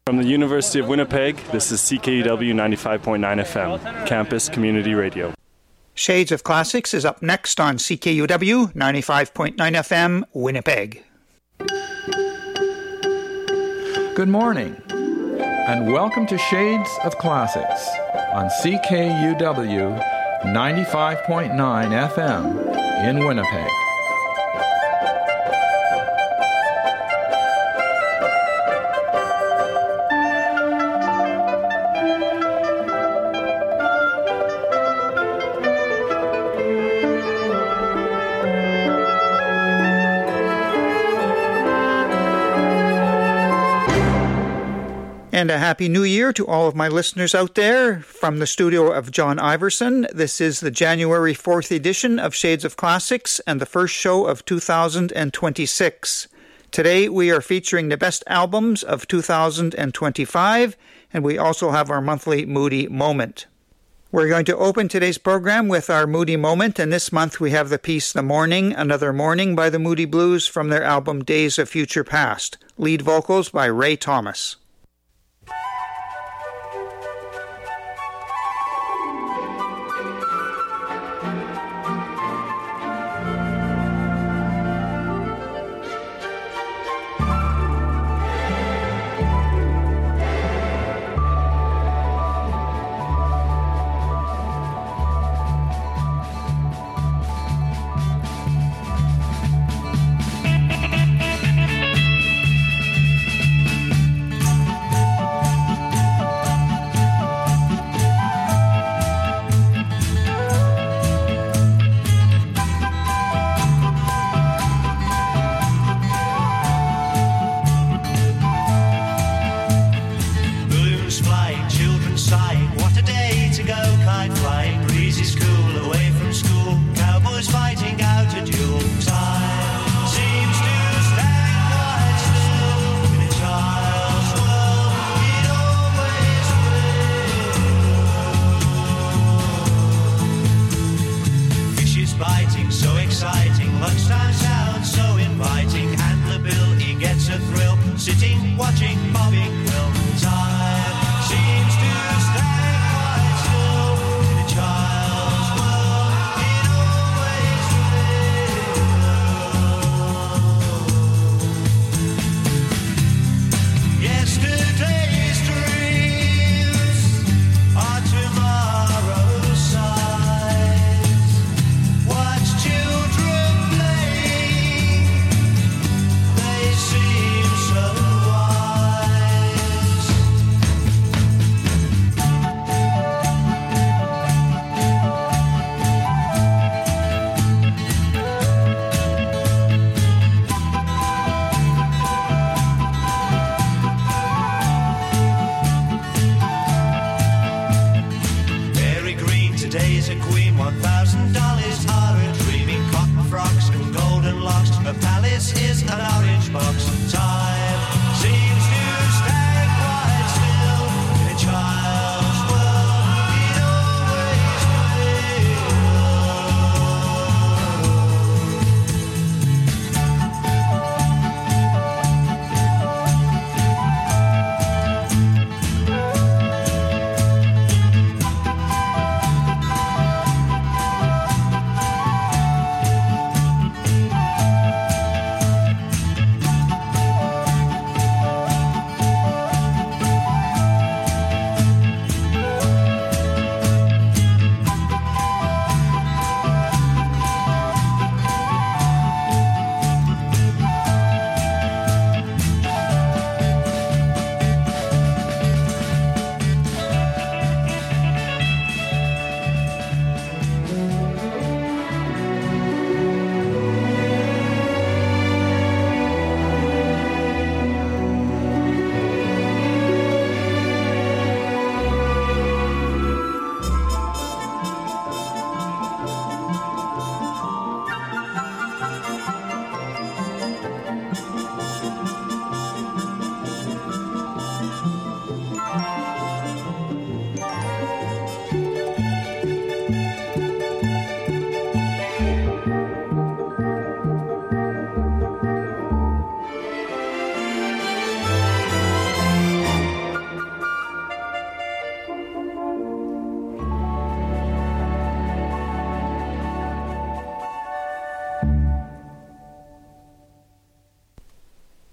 From the University of Winnipeg, this is CKUW 95.9 FM, Campus Community Radio. Shades of Classics is up next on CKUW 95.9 FM, Winnipeg. Good morning, and welcome to Shades of Classics on CKUW 95.9 FM in Winnipeg. And a happy new year to all of my listeners out there. From the studio of John Iverson, this is the January 4th edition of Shades of Classics and the first show of 2026. Today we are featuring the best albums of 2025, and we also have our monthly Moody Moment. We're going to open today's program with our Moody Moment, and this month we have the piece The Morning, Another Morning by the Moody Blues from their album Days of Future Past. Lead vocals by Ray Thomas.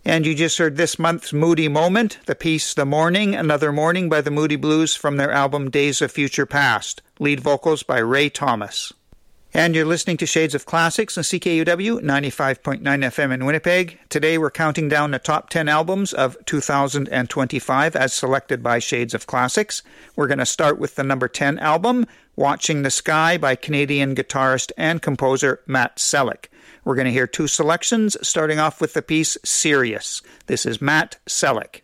And you just heard this month's Moody Moment, the piece The Morning, Another Morning by the Moody Blues from their album Days of Future Past. Lead vocals by Ray Thomas. And you're listening to Shades of Classics on CKUW 95.9 FM in Winnipeg. Today we're counting down the top 10 albums of 2025 as selected by Shades of Classics. We're going to start with the number 10 album, Watching the Sky by Canadian guitarist and composer Matt Selleck. We're going to hear two selections, starting off with the piece Sirius. This is Matt Selleck.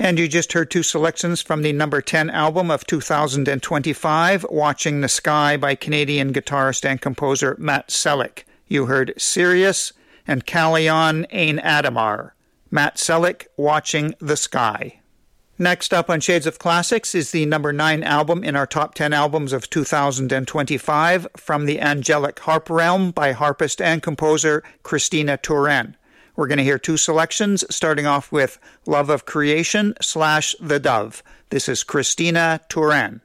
And you just heard two selections from the number 10 album of 2025, Watching the Sky by Canadian guitarist and composer Matt Sellick. You heard Sirius and Callion Ein Adamar. Matt Sellick, Watching the Sky. Next up on Shades of Classics is the number 9 album in our top 10 albums of 2025 from the angelic harp realm by harpist and composer Christina Turan. We're going to hear two selections, starting off with Love of Creation / The Dove. This is Christina Turan.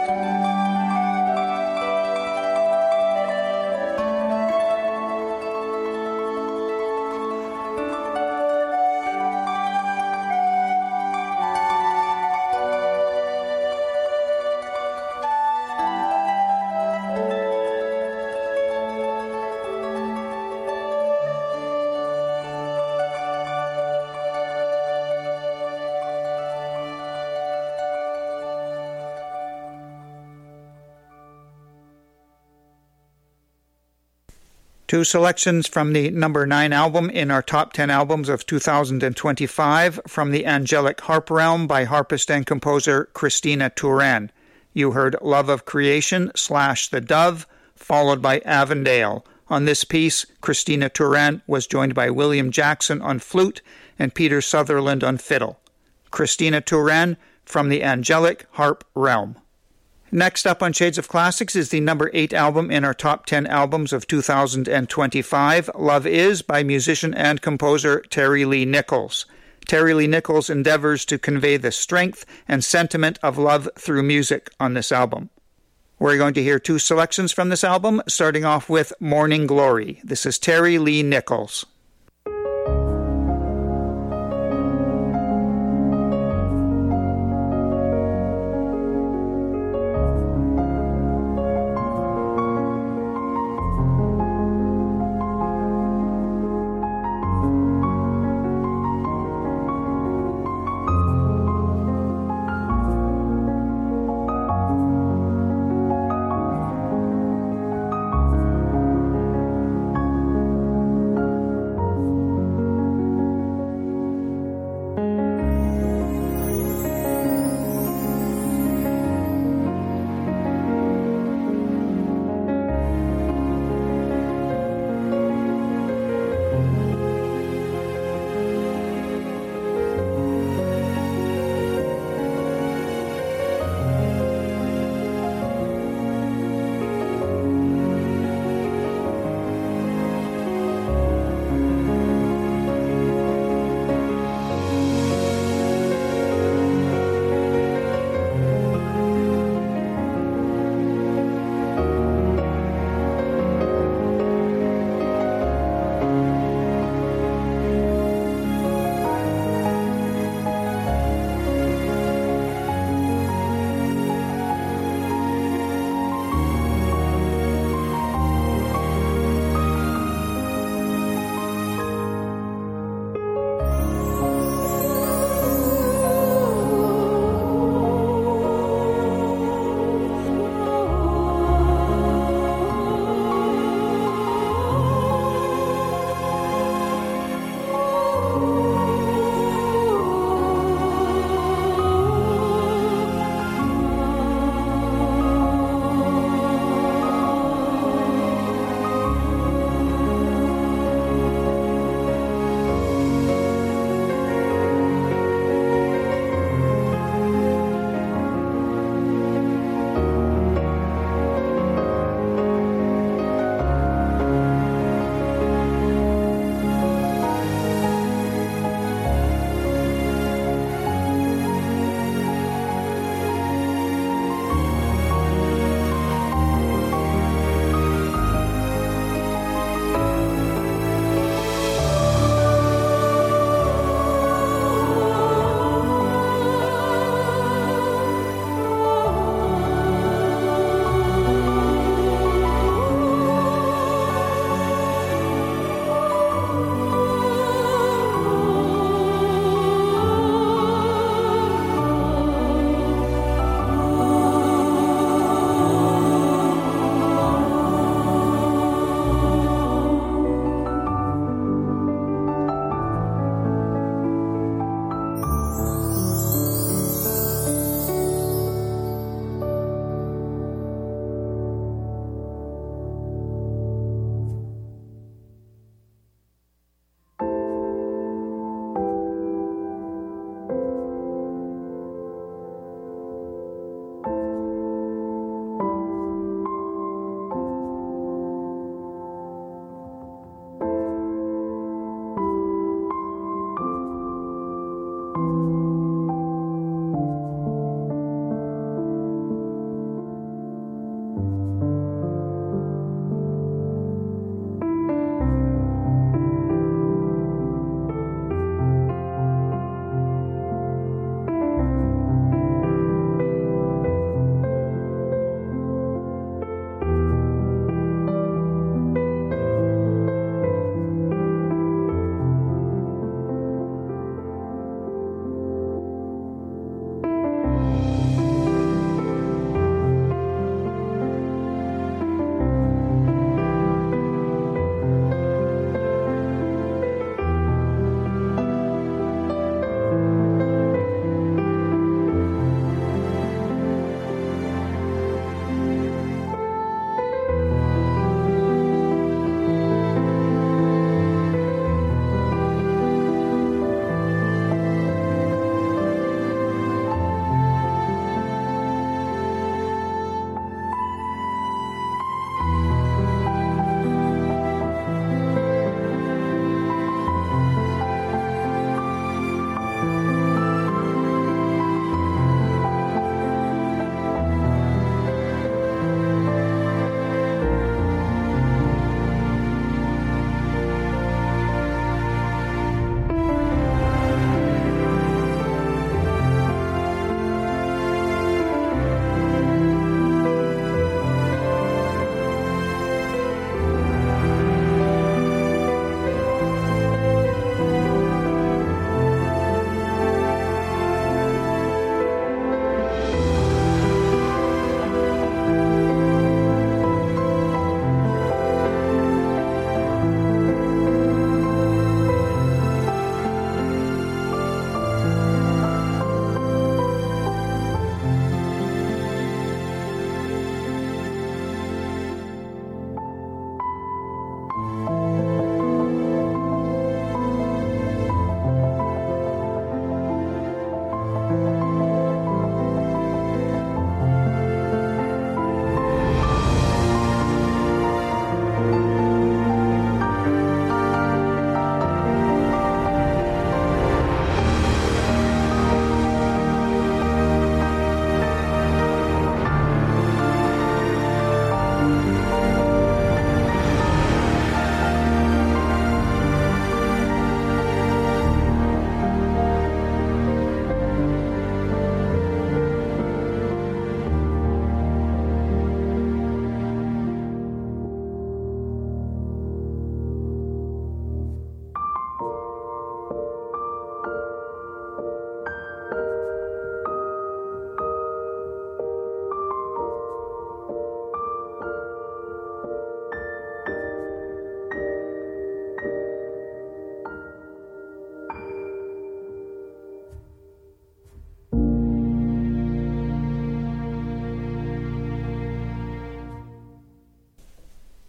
Two selections from the number 9 album in our top 10 albums of 2025 from the angelic harp realm by harpist and composer Christina Turan. You heard Love of Creation / The Dove, followed by Avondale. On this piece, Christina Turan was joined by William Jackson on flute and Peter Sutherland on fiddle. Christina Turan from the angelic harp realm. Next up on Shades of Classics is the number 8 album in our top 10 albums of 2025, Love Is, by musician and composer Terry Lee Nichols. Terry Lee Nichols endeavors to convey the strength and sentiment of love through music on this album. We're going to hear two selections from this album, starting off with Morning Glory. This is Terry Lee Nichols.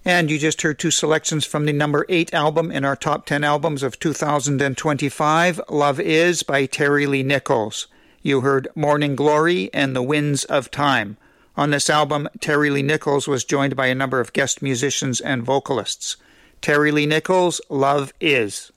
And you just heard two selections from the number 8 album in our top 10 albums of 2025, Love Is by Terry Lee Nichols. You heard Morning Glory and The Winds of Time. On this album, Terry Lee Nichols was joined by a number of guest musicians and vocalists. Terry Lee Nichols, Love Is.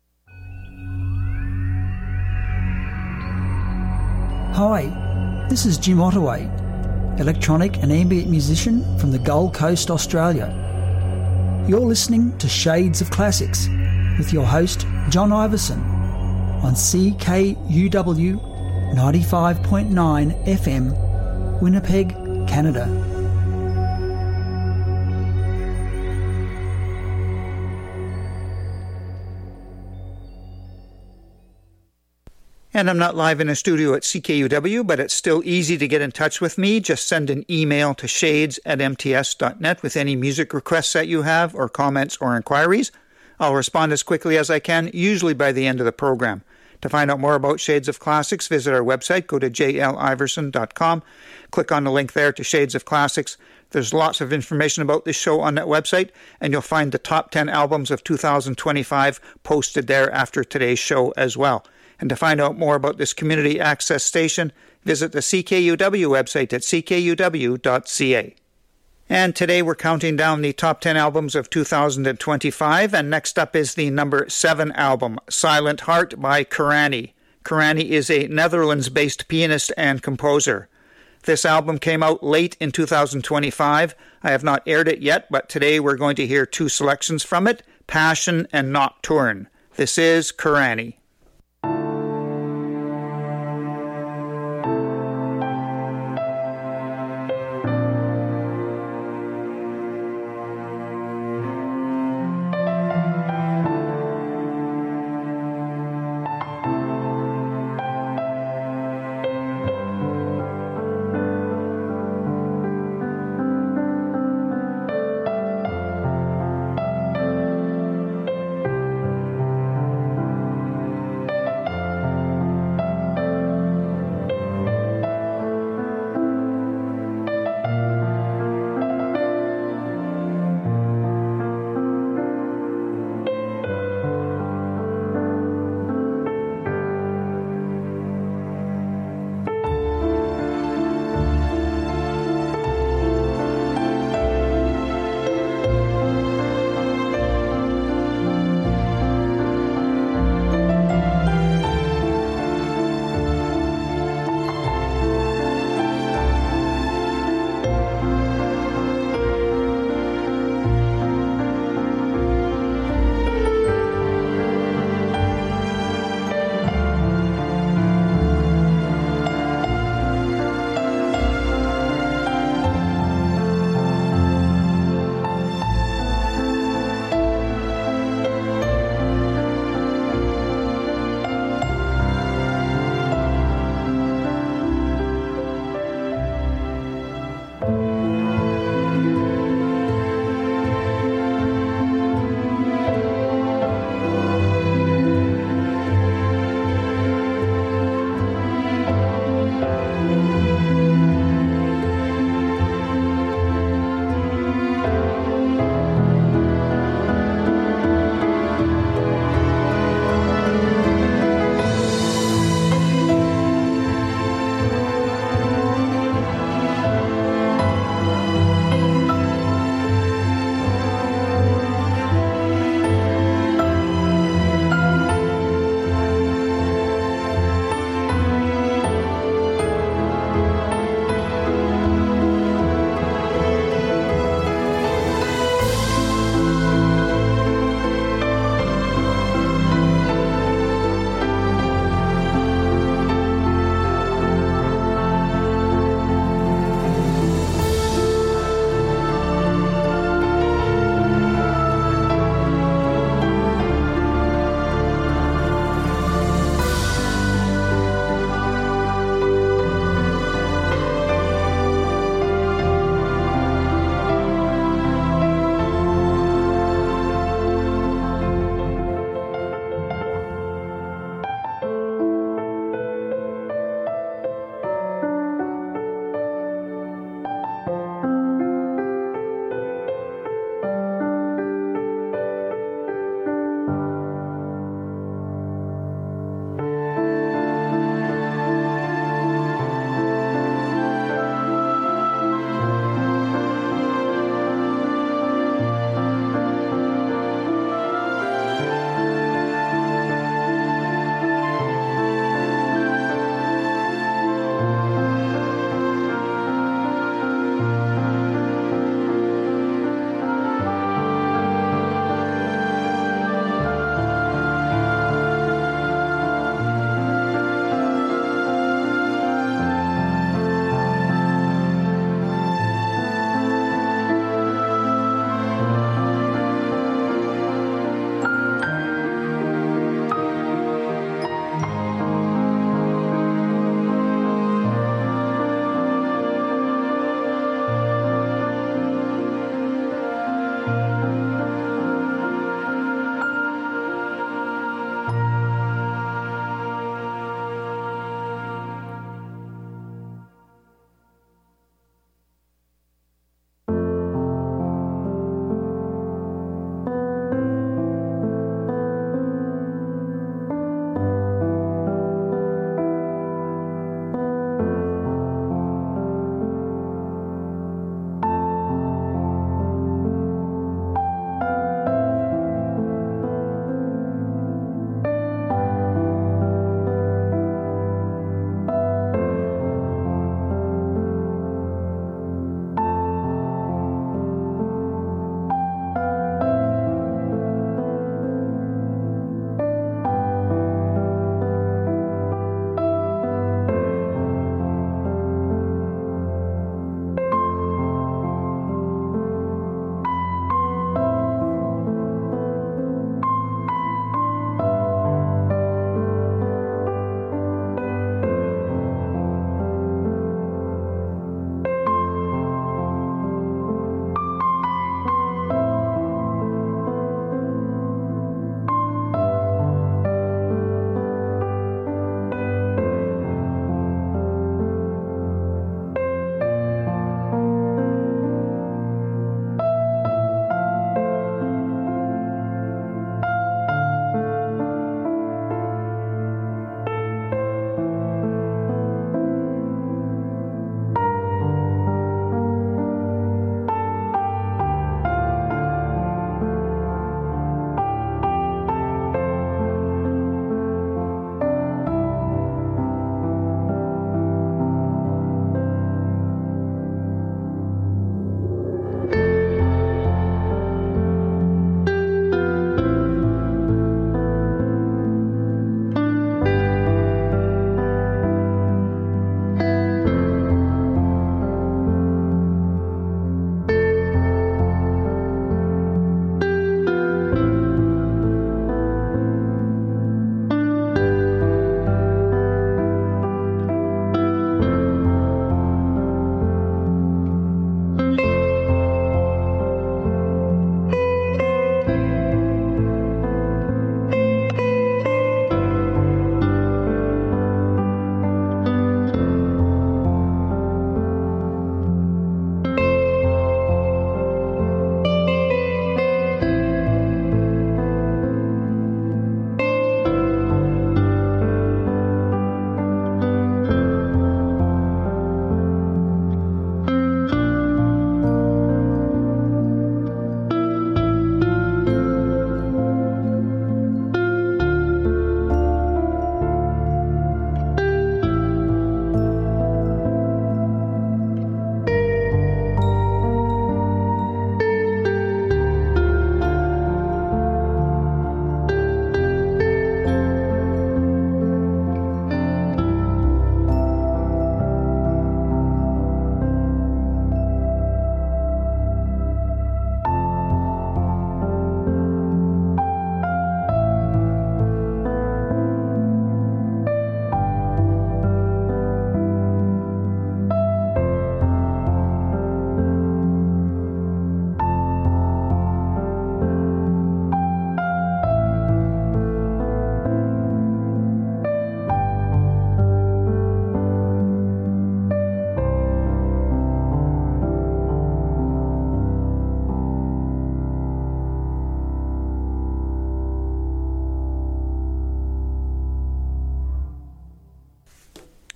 Hi, this is Jim Ottaway, electronic and ambient musician from the Gold Coast, Australia. You're listening to Shades of Classics with your host, John Iverson, on CKUW 95.9 FM, Winnipeg, Canada. And I'm not live in a studio at CKUW, but it's still easy to get in touch with me. Just send an email to shades@mts.net with any music requests that you have, or comments or inquiries. I'll respond as quickly as I can, usually by the end of the program. To find out more about Shades of Classics, visit our website. Go to jliverson.com. Click on the link there to Shades of Classics. There's lots of information about this show on that website, and you'll find the top 10 albums of 2025 posted there after today's show as well. And to find out more about this community access station, visit the CKUW website at ckuw.ca. And today we're counting down the top 10 albums of 2025, and next up is the number 7 album, Silent Heart by Karani. Karani is a Netherlands-based pianist and composer. This album came out late in 2025. I have not aired it yet, but today we're going to hear two selections from it, Passion and Nocturne. This is Karani.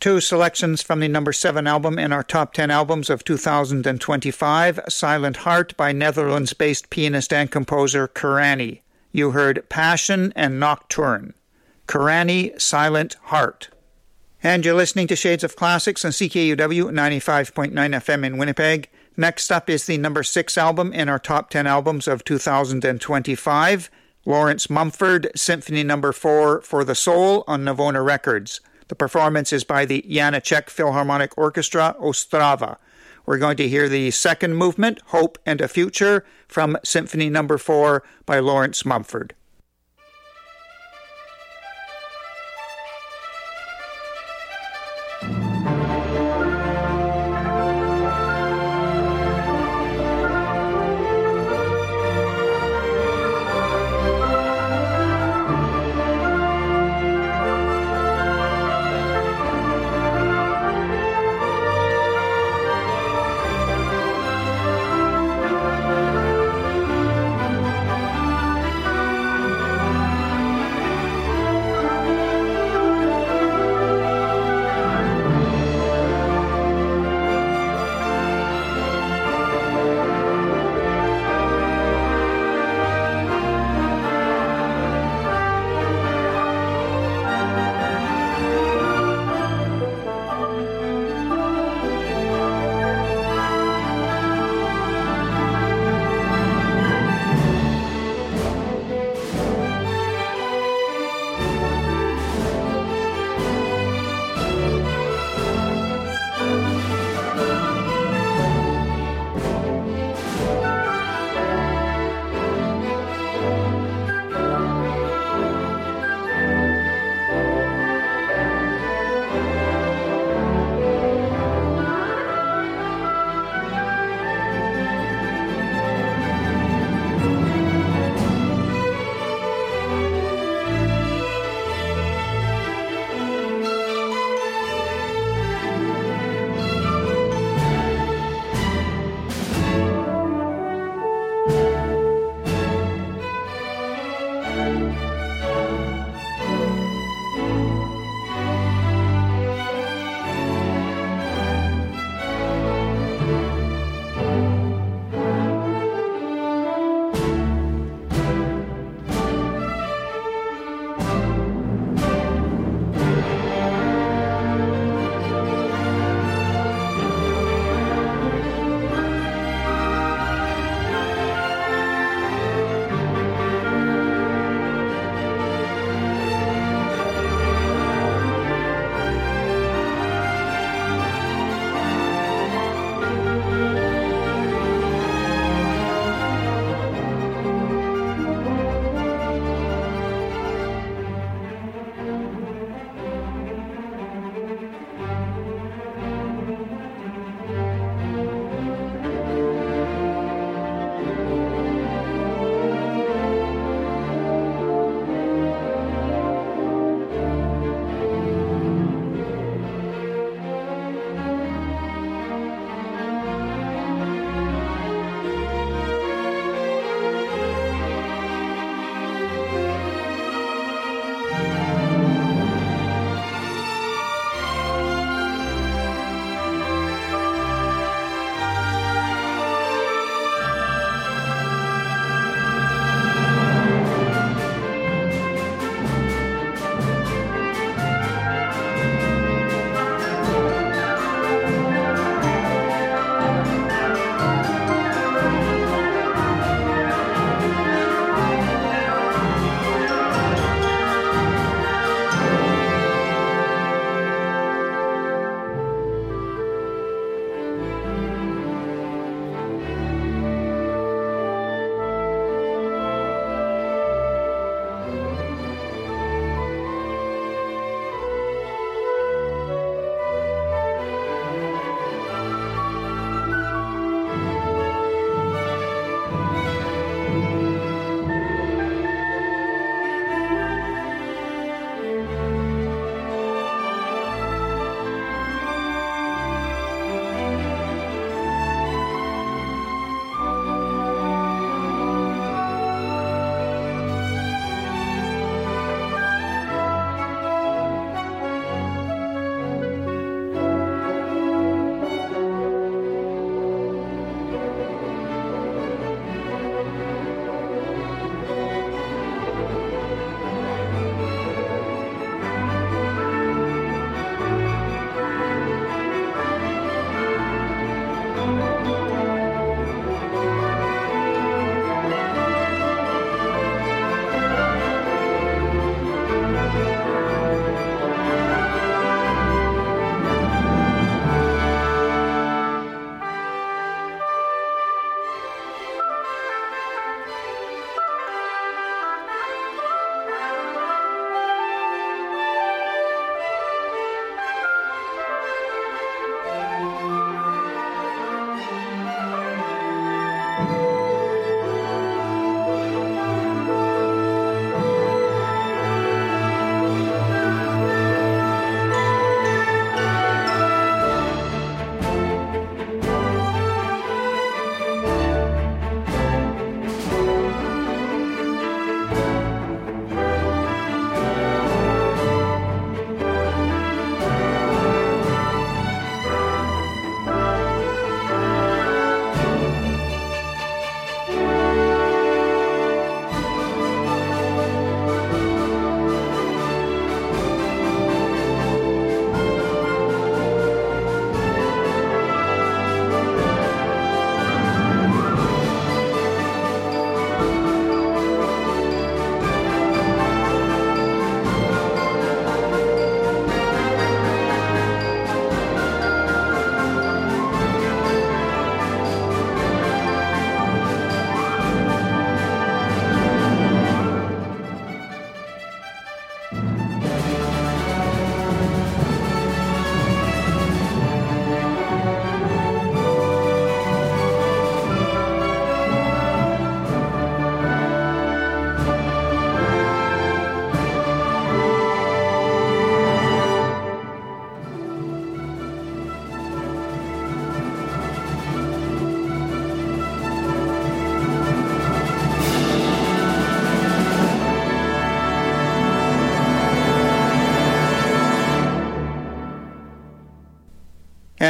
Two selections from the number 7 album in our top 10 albums of 2025, Silent Heart by Netherlands-based pianist and composer Karani. You heard Passion and Nocturne. Karani, Silent Heart. And you're listening to Shades of Classics on CKUW 95.9 FM in Winnipeg. Next up is the number 6 album in our top 10 albums of 2025, Lawrence Mumford, Symphony No. 4 for the Soul on Navona Records. The performance is by the Janáček Philharmonic Orchestra, Ostrava. We're going to hear the second movement, Hope and a Future, from Symphony No. 4 by Lawrence Mumford.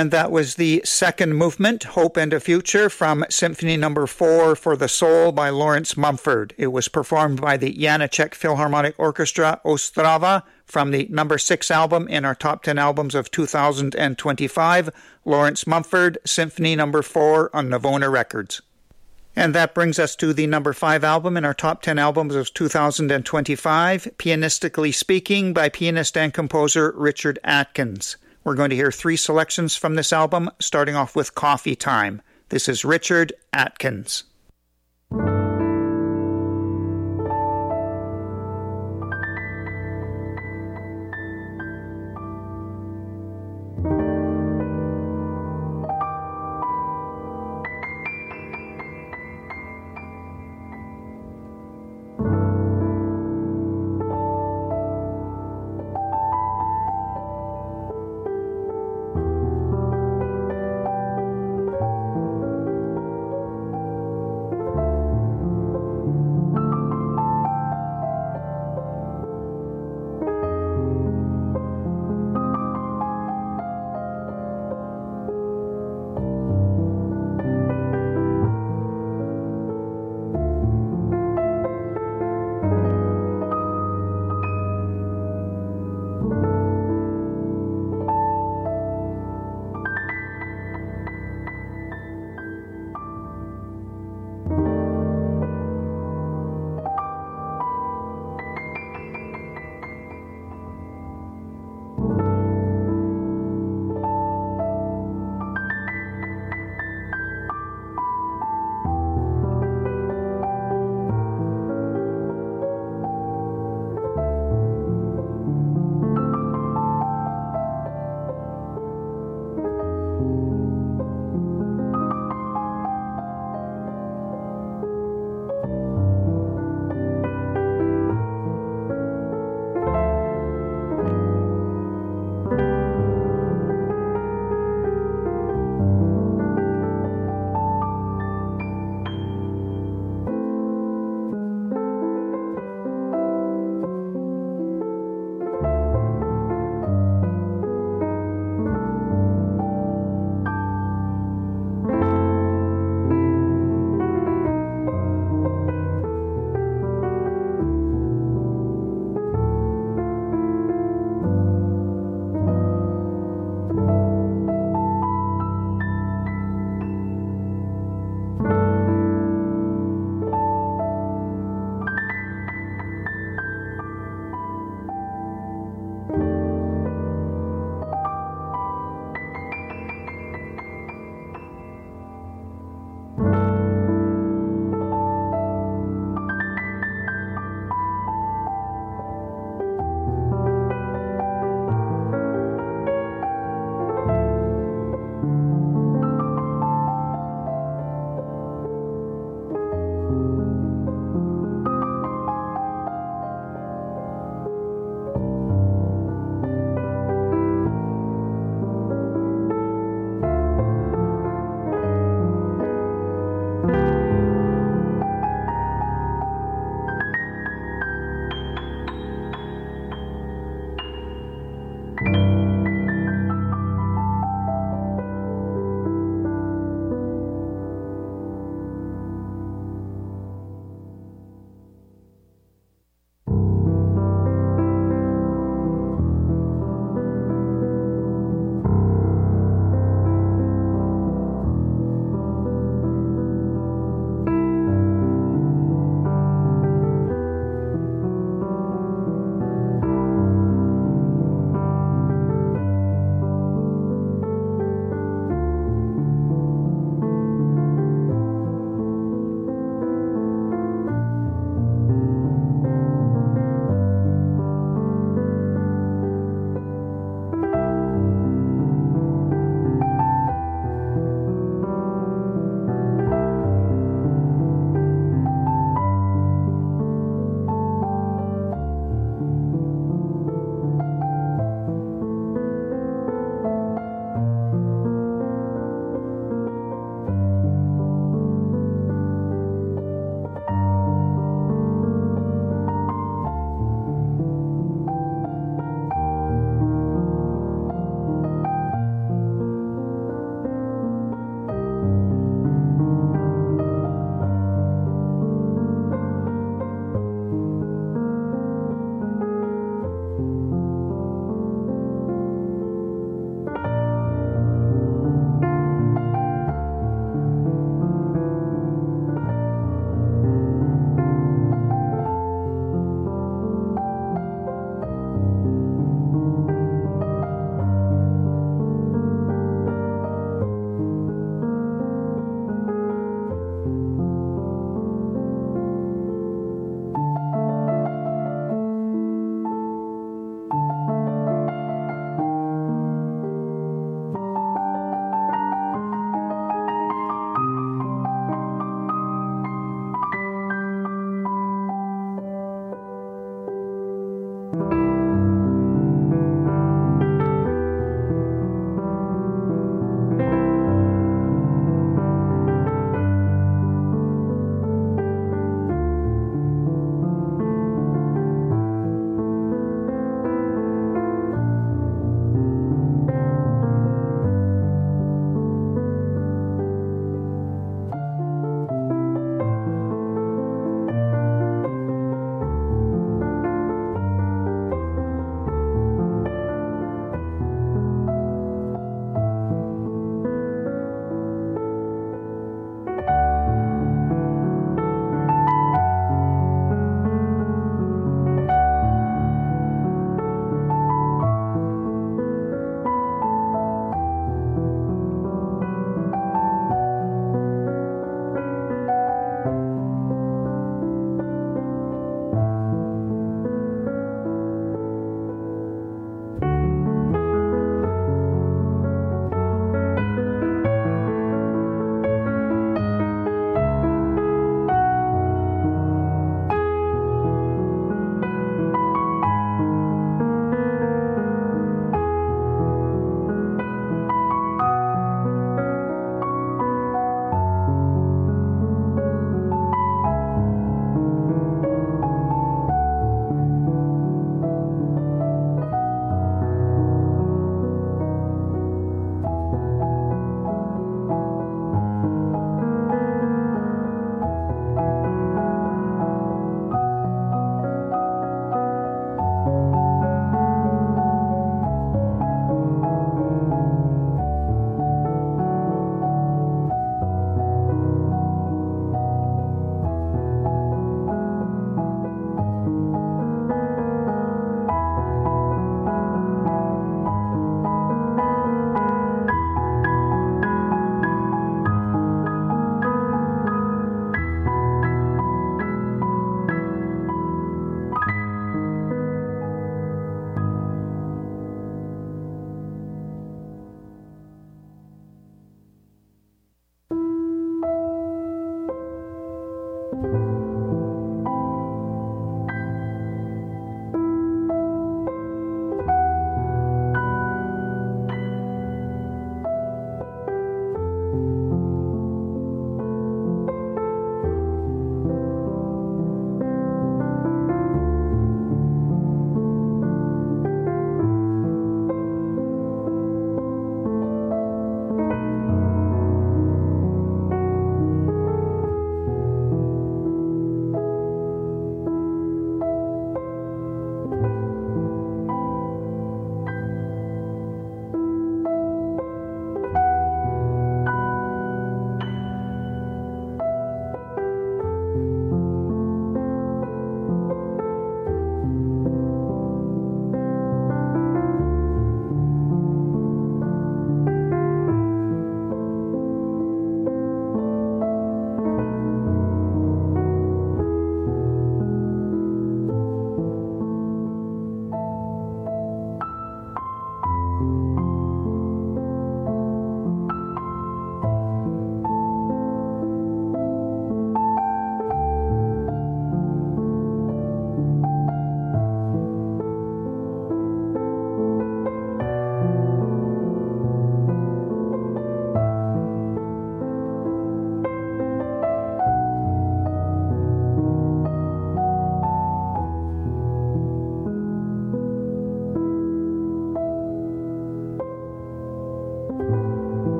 And that was the second movement, Hope and a Future, from Symphony No. 4 for the Soul by Lawrence Mumford. It was performed by the Janáček Philharmonic Orchestra Ostrava from the No. 6 album in our Top 10 Albums of 2025, Lawrence Mumford, Symphony No. 4 on Navona Records. And that brings us to the No. 5 album in our Top 10 Albums of 2025, Pianistically Speaking by pianist and composer Richard Atkins. We're going to hear 3 selections from this album, starting off with Coffee Time. This is Richard Atkins.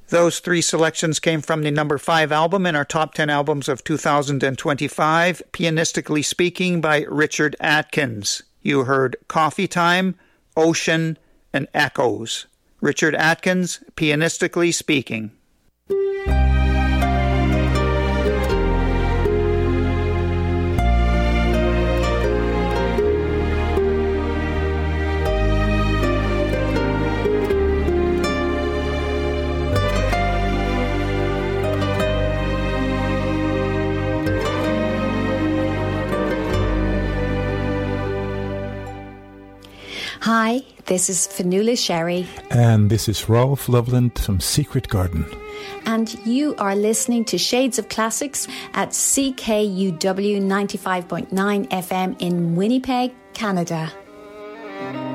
Those 3 selections came from the number 5 album in our top 10 albums of 2025, Pianistically Speaking by Richard Atkins. You heard Coffee Time, Ocean, and Echoes. Richard Atkins, Pianistically Speaking. Hi, this is Fionnuala Sherry. And this is Rolf Loveland from Secret Garden. And you are listening to Shades of Classics at CKUW 95.9 FM in Winnipeg, Canada.